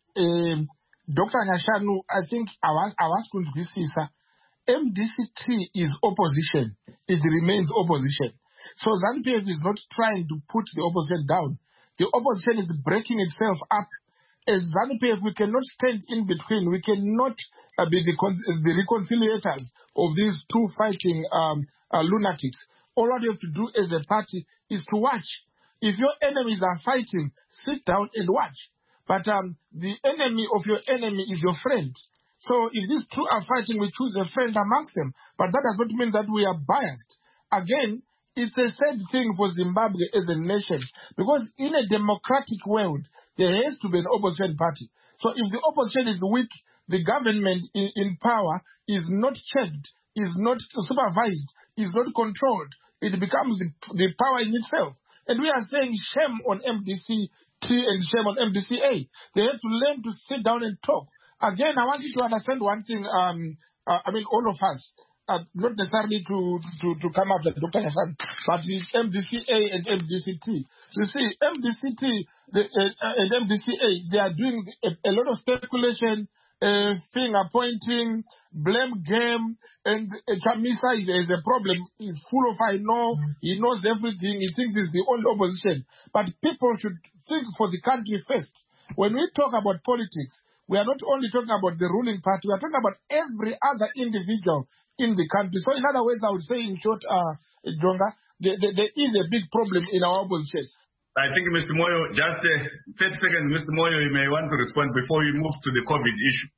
Dr. Nyashanu, I think I was going to say, MDCT is opposition. It remains opposition. So ZANU-PF is not trying to put the opposition down. The opposition is breaking itself up. As ZANU-PF, we cannot stand in between. We cannot be the reconciliators of these two fighting lunatics. All what you have to do as a party is to watch. If your enemies are fighting, sit down and watch. But the enemy of your enemy is your friend. So if these two are fighting, we choose a friend amongst them. But that does not mean that we are biased. Again, it's a sad thing for Zimbabwe as a nation. Because in a democratic world, there has to be an opposition party. So if the opposition is weak, the government in power is not checked, is not supervised, is not controlled. It becomes the power in itself. And we are saying shame on MDCT and shame on MDCA. They have to learn to sit down and talk. Again, I want you to understand one thing. All of us, not necessarily to come up with Dr. Hassan, but the MDCA and MDCT. You see, MDCT and MDCA, they are doing a lot of speculation, finger pointing, blame game, and Chamisa is a problem. He's full of I know, he knows everything, he thinks he's the only opposition. But people should think for the country first. When we talk about politics, we are not only talking about the ruling party, we are talking about every other individual in the country. So in other words, I would say in short, Jonga, there is a big problem in our opposition. I think, Mr. Moyo, just 30 seconds, Mr. Moyo, you may want to respond before we move to the COVID issue.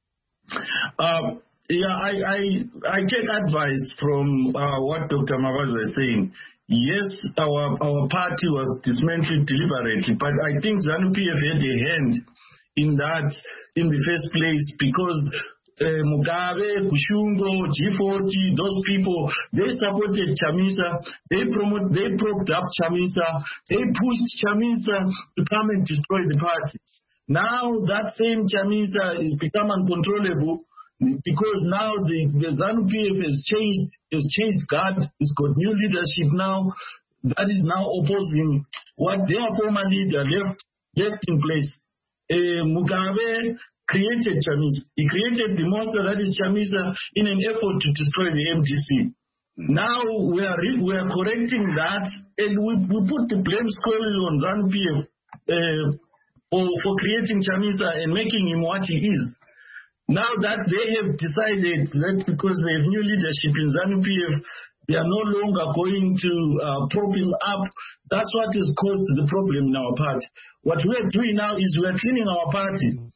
I take advice from what Dr. Mavaza is saying. Yes, our party was dismantled deliberately, but I think ZANU-PF had a hand in that in the first place because Mugabe, Kushungo, G40, those people, they supported Chamisa, they propped up Chamisa, they pushed Chamisa to come and destroy the party. Now that same Chamisa has become uncontrollable because now the ZANU-PF has changed guard, it's got new leadership now that is now opposing what their former leader left in place. Mugabe created Chamisa. He created the monster that is Chamisa in an effort to destroy the MDC. Now we are correcting that, and we put the blame squarely on ZANU-PF for creating Chamisa and making him what he is. Now that they have decided that because they have new leadership in ZANU-PF, they are no longer going to prop him up. That's what has caused the problem in our party. What we are doing now is we are cleaning our party.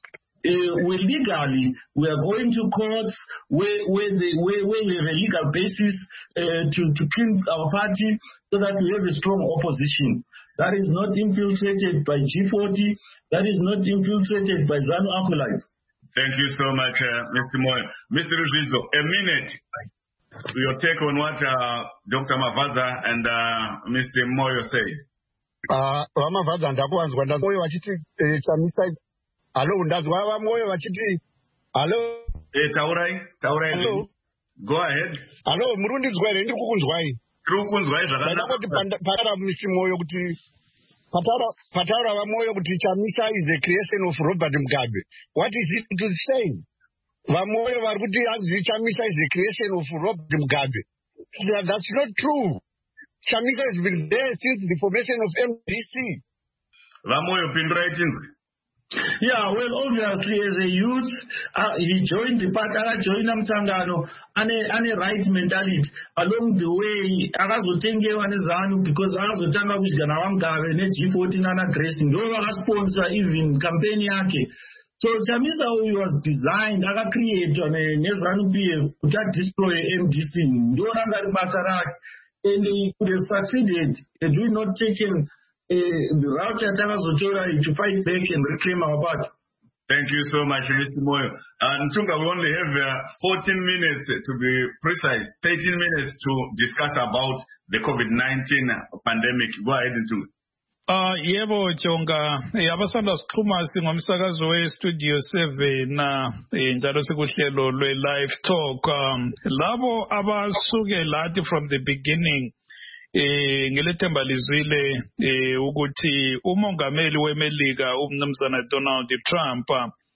we are going to courts where we have a legal basis to kill our party so that we have a strong opposition. That is not infiltrated by G40. That is not infiltrated by ZANU acolytes. Thank you so much, Mr. Moyo. Mr. Ruzizo, a minute. Your take on what Dr. Mavaza and Mr. Moyo said. Mavaza ndakuwanzwa ndamoyo wachiti chamisa. Hello, ndazwa Moyo wachiti. Hello. Taurai. Hello. Go ahead. Hello, murundi zwere ndi kukunzwai. Kukunzwai zvakanaka. Patara Mr. Moyo kuti Patara wa Moyo kuti chamisa is the creation of Robert Mugabe. What is it to say? Vamoyo vari kuti chamisa is the creation of Robert Mugabe. That's not true. Chamisa has been there since the formation of MDC. Vamoyo pindura itinzwe. Yeah, well, obviously, as a youth, he joined the party, joined Msangano, and a right mentality. Along the way, akazotengewa nezanu because akazotanga kushigana wangabe ne-G14 ana-dressing. Ndoba sponsor even campaign yake. So Chamisa was designed, akacreatwa nezanu PF kuti destroy MDC. Ndona ngari basa rake. And he could have succeeded had we not taken the route to fight back and reclaim our party. Thank you so much, Mr. Moyo. Ntunga, we only have 14 minutes to be precise, 13 minutes to discuss about the COVID-19 pandemic. Go ahead, Ntunga. Yebo Jonga, abasanda sikhuluma singomsakazo we-Studio 7 na njalo sikuhlelo lwe-live talk. Labo abasuke lathi from the beginning, ngelethemba lizwile ukuthi umongameli weMelika umnumzana Donald Trump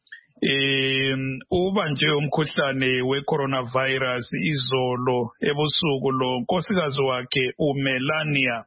uba nje umkhuhlane we-coronavirus izolo ebusuku lo nkosikazi wakhe uMelania.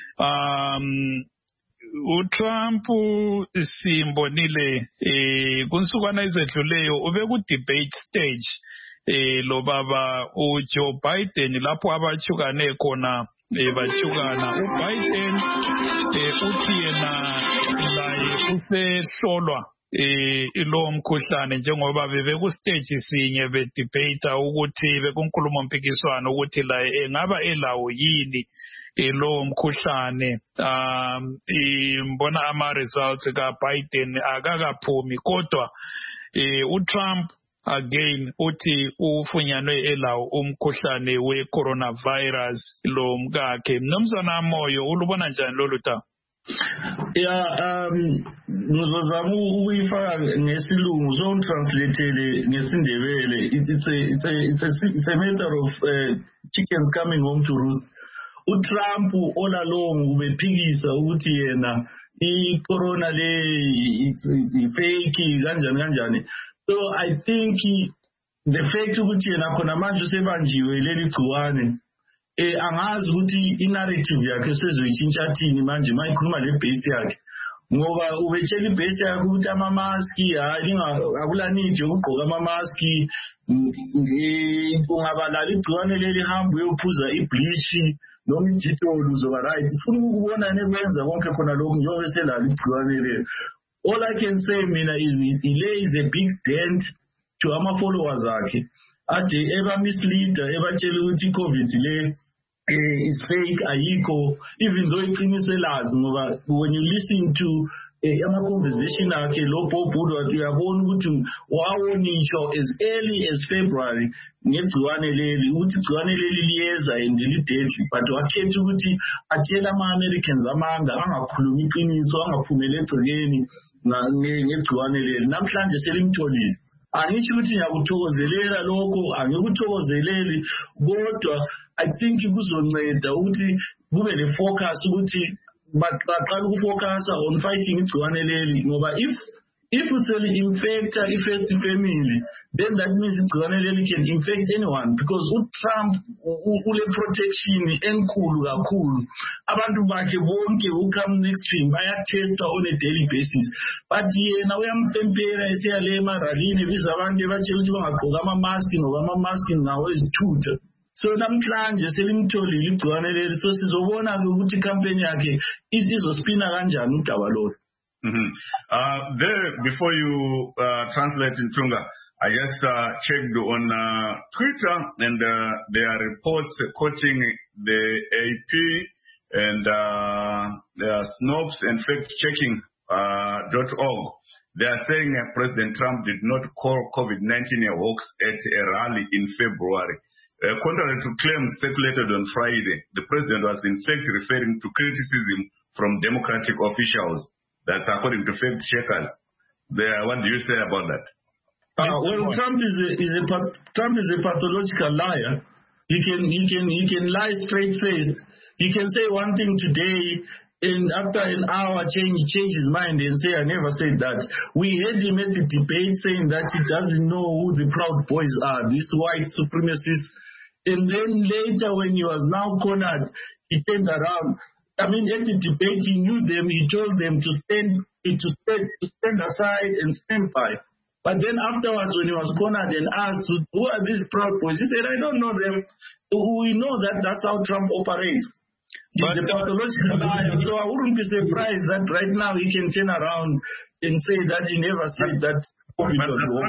uTrump simbonile kunsukwana ezedluleyo ube ku debate stage lo baba uJoe Biden lapho abachukane khona bachukana. uBiden uthi yena laye usehlolwa lo mkhuhlane njengoba bebe ku stage sinye be debate ukuthi bekunkulumo mpikiswano ukuthi la engaba elawo yini lo mkhuhlane. Mbona ama results ka Biden akakaphumi kodwa uTrump again uthi ufunyanwe elawo umkhuhlane we coronavirus lo mkakhe. Mnumzana Moyo ulubona njani lolu ta? Yeah, ngizozama ukuyifaka ngesilungu so translated ngesindebele. It's a matter of chickens coming home to roost. uTrump all along ubephikisa ukuthi yena i-corona le fake kanjani. So I think the fact ukuthi yena khona manje usebanjiwe leli gciwane angazi ukuthi i-narrative yakhe sezoyitshintsha thini manje mayikhuluma le base yakhe ngoba ubetshela ibase yakhe ukuthi ama-maski akula need yokugqoka ama-maski. Ungabalala igciwane leli hamba uyophuza ibleach noma ijitolo uzoba right. Sifuna ukubona nekwenza konke khona lokhu njengoba selala igciwane leli. All I can say mina is he lays a big dent to ama-followers akhe ade eba-misleader ebatshela ukuthi i-COVID le is fake, ayikho, even though iqiniso elazi ngoba when you listen to ama-conversation akhe lo Bob Woodward uyabona ukuthi wawonisho as early as February ngegciwane leli ukuthi igciwane leli liyeza and li-deadly, but wakhetha ukuthi atshela ama-Americans amanga angakhulumi iqiniso, angaphumeli egcekeni ngegciwane leli. Namhlanje selimtholile. Angisho ukuthi ngiyakuthokozelela lokho, angikuthokozeleli, kodwa I think kuzonceda ukuthi kube ne-focus ukuthi baqala ukufocus on fighting igciwane leli ngoba if useli-infecta i-first family, then that means igciwane leli can infect anyone because uTrump ule protection enkulu kakhulu. Abantu bakhe bonke who come next to him bayatestwa on a daily basis, but yena uyampempera esiyale emaralini ebiza abantu ebatshela ukuthi bangagqoka ama-maski ngoba ama-maski nawo ezithutha. So namhlanje selimtholile igciwane leli, so sizobona-ke ukuthi ikampeni yakhe izospina kanjani udaba lolu. There, before you translate in Tunga, I just checked on Twitter, and there are reports quoting the AP and Snopes and factchecking.org. They are saying President Trump did not call COVID-19 a hoax at a rally in February. Contrary to claims circulated on Friday, the president was in fact referring to criticism from Democratic officials. That's according to fact checkers. What do you say about that? Well, Trump is a pathological liar. He can lie straight faced. He can say one thing today, and after an hour change his mind and say, I never said that. We heard him at the debate saying that he doesn't know who the Proud Boys are, these white supremacists. And then later, when he was now cornered, he turned around. I mean, at the debate, he knew them. He told them to stand aside and stand by. But then afterwards, when he was cornered and asked, who are these Proud Boys? He said, I don't know them. We know that that's how Trump operates. He's a pathological liar. So I wouldn't be surprised that right now he can turn around and say that he never said that. But these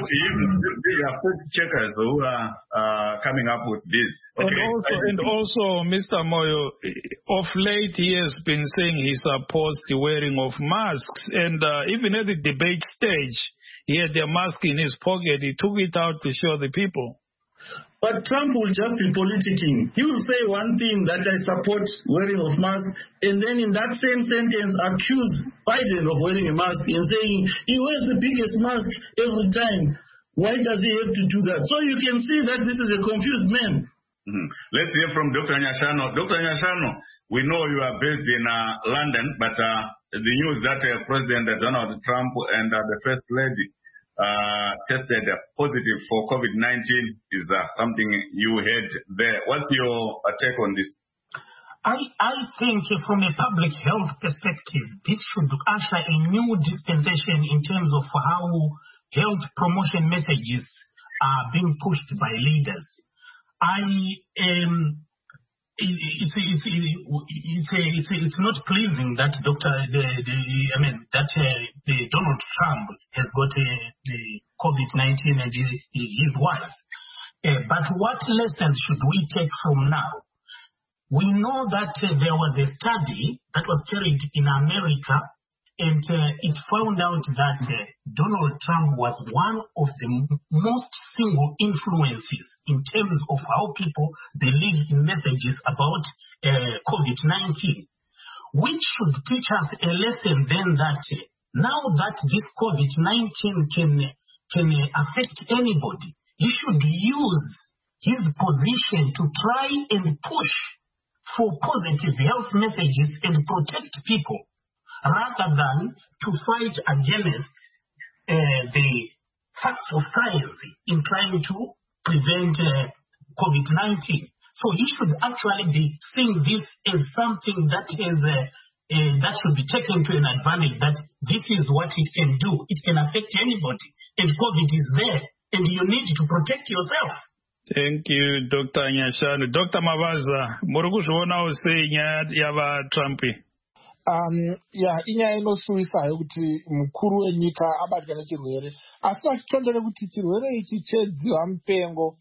are fact checkers who are coming up with this. Okay. And also, Mr. Moyo, of late he has been saying he supports the wearing of masks, and even at the debate stage, he had a mask in his pocket. He took it out to show the people. But Trump will just be politicking. He will say one thing, that I support wearing of mask, and then in that same sentence accuse Biden of wearing a mask and saying he wears the biggest mask every time. Why does he have to do that? So you can see that this is a confused man. Let's hear from Dr. Nyashano. Dr. Nyashano, we know you are based in London, but the news that President Donald Trump and the First Lady tested positive for COVID-19 is something you heard there. What's your take on this? I think from a public health perspective, this should usher a new dispensation in terms of how health promotion messages are being pushed by leaders. It's not pleasing that Donald Trump has got the COVID-19 and his wife. But what lessons should we take from now? We know that there was a study that was carried in America, and it found out that Donald Trump was one of the most single influences in terms of how people believe in messages about COVID-19, which should teach us a lesson then that now that this COVID-19 can affect anybody, he should use his position to try and push for positive health messages and protect people, rather than to fight against the facts of science in trying to prevent COVID-19. So he should actually be seeing this as something that is that should be taken to an advantage, that this is what it can do. It can affect anybody, and COVID is there, and you need to protect yourself. Thank you, Dr. Nyashano. Dr. Mavaza, murikuzvionawo sei nyaya yavaTrump? Inyaya inosuwisayo kuti mukuru wenyika abatwa nechirwere, asi vachitondere kuti chirwere ichi chedziva mupengo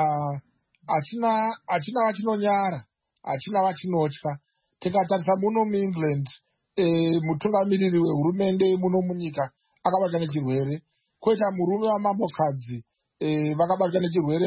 hachina vachinonyara, hachina vachinotya. Tikatarisa muno muEngland, mutungamiriri wehurumende muno munyika akabatwa nechirwere, koita murume wamambokadzi vakabatwa nechirwere,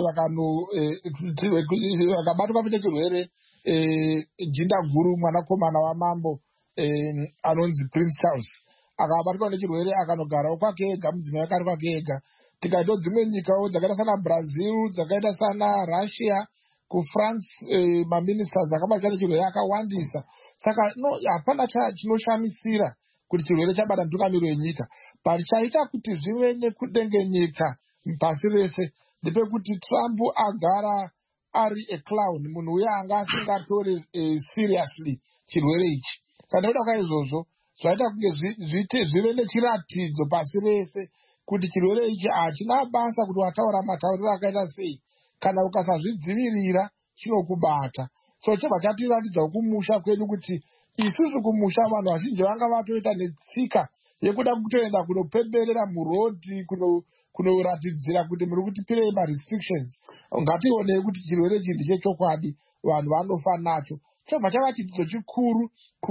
vakabatwa nechirwere jinda guru, mwanakomana wamambo anonzi Prince Charles akabatwa nechirwere akanogarawo kwake ega, mudzimai akari kwake ega. Tikaitawo dzimwe nyikawo dzakaita sana Brazil, dzakaita sana Russia, kuFrance maministers akabatwa nechirwere akawandisa. Saka hapana chinoshamisira kuti chirwere chabata mutungamiriri wenyika. But chaita kuti zvive nekudengenyeka pasi rese ndepekuti Trump agara ari a clown, munhu uye anga asingatore seriously chirwere ichi. Saka nekuda kwaizvozvo zvaita kuti zvive nechiratidzo pasi rese kuti chirwere ichi hachina basa kuti wataura matauriro akaita sei, kana ukasazvidzivirira chinokubata. So chobva chatiratidza kumusha kwedu kuti isusu kumusha vanhu vazhinji vanga vatoita netsika yekuda kutoenda kunopemberera murodhi kunoratidzira kuti muri kutipirei marestrictions. Ngationei kuti chirwere chindi chechokwadi, vanhu vanofa nacho. Chobva chava chidzidzo chikuru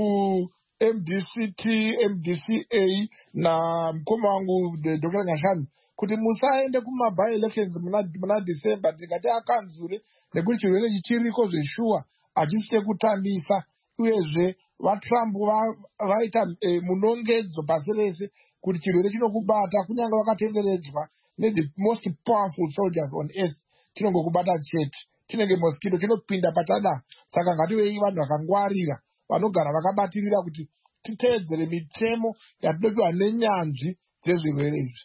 MDCT, MDCA namukoma wangu Dr. Nyashanu kuti musaende kuma-by-elections muna December tikati akanzure, nekuti chirwere chichiriko zveshuwa hachisite kutambisa. Uyezve vaTrump vaita munongedzo pasi rese kuti chirwere chinokubata kunyange vakatenderedzwa the most powerful soldiers on earth, chinongokubata chete. Chinenge mosquito chinopinda patada. Saka ngativei vanhu vakangwarira vanogara vakabatirira kuti titeedzere mitemo yatinopiwa nenyanzvi dzezvirwere izvi.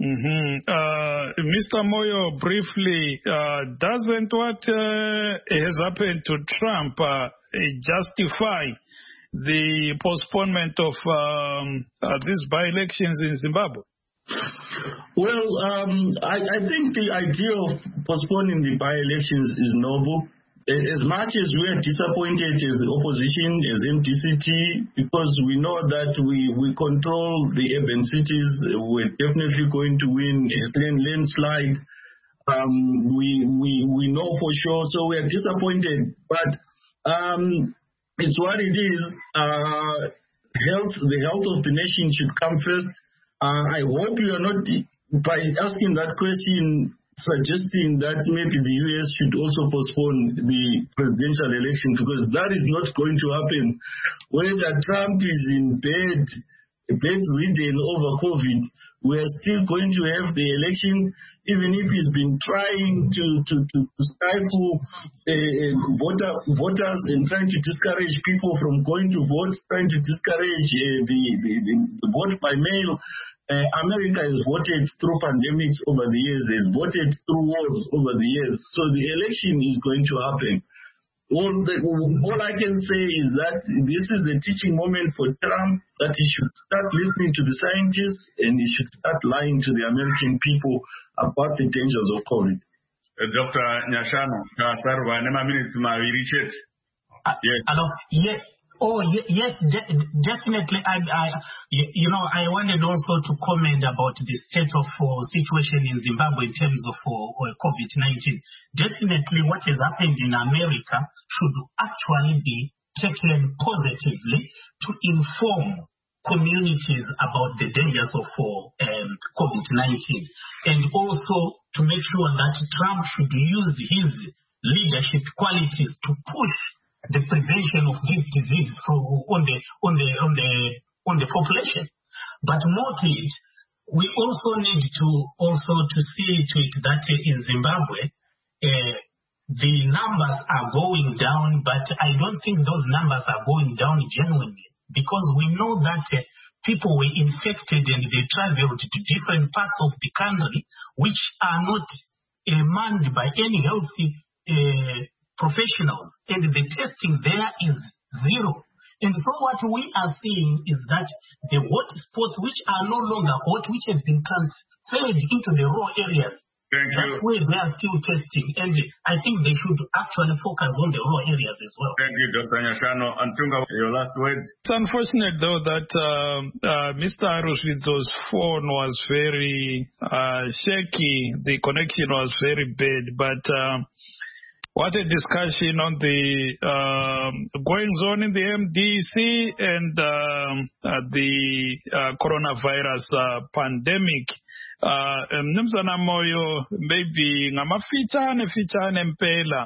Mr. Moyo, briefly, doesn't what has happened to Trump justify the postponement of these by-elections in Zimbabwe? Well, I think the idea of postponing the by-elections is noble. As much as we are disappointed as the opposition, as MDCT, because we know that we control the urban cities, we're definitely going to win a landslide. We know for sure, so we are disappointed. But it's what it is. The health of the nation should come first. I hope you are not, by asking that question, suggesting that maybe the US should also postpone the presidential election, because that is not going to happen. Whether Trump is in bedridden over COVID, we are still going to have the election, even if he's been trying to stifle voters and trying to discourage people from going to vote, trying to discourage the vote by mail. America has voted through pandemics over the years, has voted through wars over the years. So the election is going to happen. All I can say is that this is a teaching moment for Trump, that he should start listening to the scientists and he should start lying to the American people about the dangers of COVID. Dr. Nyashanu, minutes yes. Hello. Yes. Oh, yes, definitely. I wanted also to comment about the state of situation in Zimbabwe in terms of COVID-19. Definitely what has happened in America should actually be taken positively to inform communities about the dangers of COVID-19, and also to make sure that Trump should use his leadership qualities to push the prevention of this disease on the population. But more to it, we also need to see to it that in Zimbabwe the numbers are going down, but I don't think those numbers are going down genuinely, because we know that people were infected and they traveled to different parts of the country which are not manned by any healthy professionals, and the testing there is zero. And so what we are seeing is that the hot spots which are no longer hot, which have been transferred into the raw areas, that's where they are still testing. And I think they should actually focus on the raw areas as well. Thank you, Dr. Nyashanu. Antunga, your last word. It's unfortunate, though, that Mr. Arusvidzo's phone was very shaky. The connection was very bad, but what a discussion on the goings on in the MDC and the coronavirus pandemic. Mnumzana Moyo, maybe ngamafichane mpela.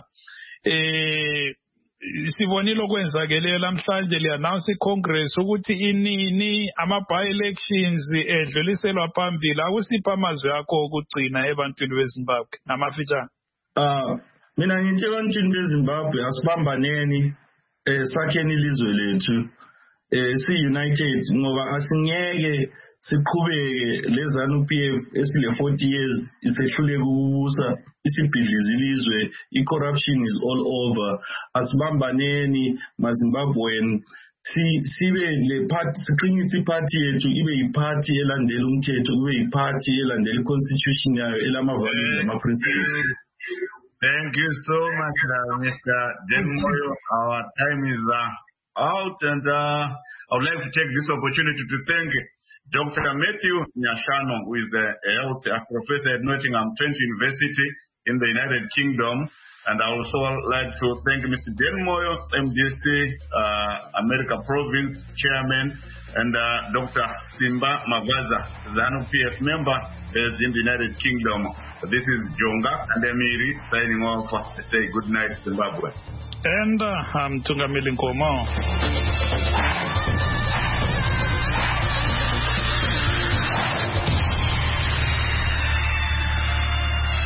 Sibonile kwenzakele namhlanje li-announce iCongress ukuthi inini ama-by-elections edluliselwa phambili. Akusipha amazwi akho okugcina ebantwini beZimbabwe ngamafichane. Mina ngithi ebantwini beZimbabwe asibambaneni sakheni ilizwe lethu si-united, ngoba asingeke siqhubeke lezanu PF esile 40 years isehluleka ukubusa isibhidliza ilizwe. I-corruption is all over. Asibambaneni maZimbabwean, sibe le party, siqinise iparty yethu ibe yiparty elandela umthetho, kube yiparty elandela i-constitution yayo elama-values nama-principles. Thank you so much, Mr. Moyo. Our time is out, and I would like to take this opportunity to thank Dr. Matthew Nyashano, who is a health professor at Nottingham Trent University in the United Kingdom. And I also like to thank Mr. Dan Moyo, MDC, America Province Chairman, and Dr. Simba Magaza, ZANU-PF member based in the United Kingdom. This is Jonga and Emiri signing off. Say good night, Zimbabwe. And I'm Tungamili Nkomo.